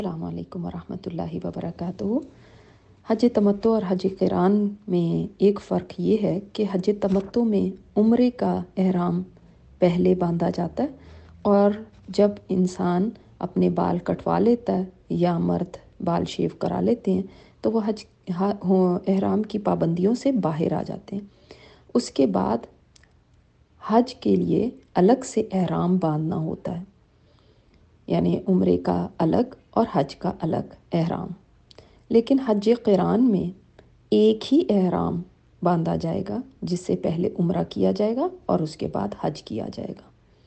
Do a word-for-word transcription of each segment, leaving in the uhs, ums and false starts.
अस्सलाम वालेकुम वरहमतुल्लाहि वबरकातुहू। हज तमत्तु और हज क़िरान में एक फ़र्क ये है कि हज तमत्तु में उम्रे का एहराम पहले बांधा जाता है, और जब इंसान अपने बाल कटवा लेता है या मर्द बाल शेव करा लेते हैं तो वह हज एहराम की पाबंदियों से बाहर आ जाते हैं। उसके बाद हज के लिए अलग से एहराम बांधना होता है, यानी उम्रे का अलग और हज का अलग एहराम। लेकिन हज क़िरान में एक ही एहराम बांधा जाएगा, जिससे पहले उम्रा किया जाएगा और उसके बाद हज किया जाएगा।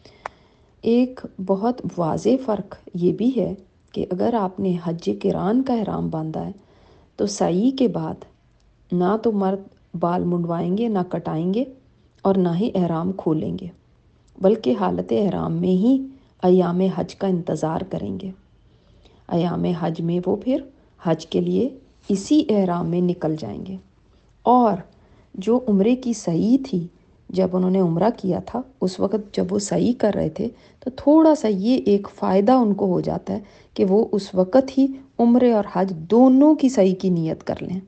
एक बहुत वाज़े फ़र्क ये भी है कि अगर आपने हज क़िरान का एहराम बांधा है तो सई के बाद ना तो मर्द बाल मुंडवाएंगे, ना कटाएंगे, और ना ही एहराम खोलेंगे, बल्कि हालत एहराम में ही अयाम हज का इंतज़ार करेंगे। अयाम हज में वो फिर हज के लिए इसी एहराम में निकल जाएंगे। और जो उम्रे की सई थी, जब उन्होंने उम्रा किया था, उस वक़्त जब वो सई कर रहे थे तो थोड़ा सा ये एक फ़ायदा उनको हो जाता है कि वो उस वक़्त ही उम्रे और हज दोनों की सई की नीयत कर लें।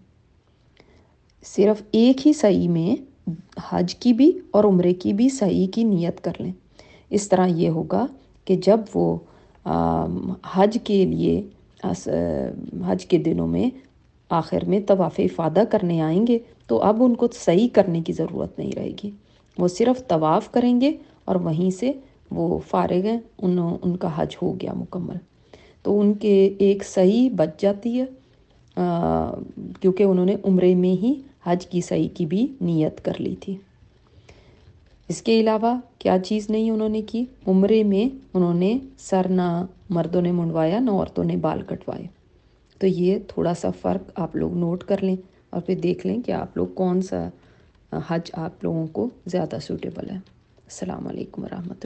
सिर्फ़ एक ही सई में हज की भी और उम्रे की भी सई की नीयत कर लें। इस तरह ये होगा कि जब वो आ, हज के लिए अस, हज के दिनों में आखिर में तवाफ़ इफ़ादा करने आएंगे तो अब उनको सही करने की ज़रूरत नहीं रहेगी। वो सिर्फ़ तवाफ़ करेंगे और वहीं से वो फ़ारिग हैं, उन उनका हज हो गया मुकम्मल। तो उनके एक सही बच जाती है, क्योंकि उन्होंने उम्रे में ही हज की सही की भी नीयत कर ली थी। इसके अलावा क्या चीज़ नहीं उन्होंने की, उम्रे में उन्होंने सर ना मर्दों ने मुंडवाया, ना औरतों ने बाल कटवाए। तो ये थोड़ा सा फ़र्क आप लोग नोट कर लें और फिर देख लें कि आप लोग कौन सा हज आप लोगों को ज़्यादा सूटेबल है। अस्सलाम वालेकुम वरहमतुल्लाह।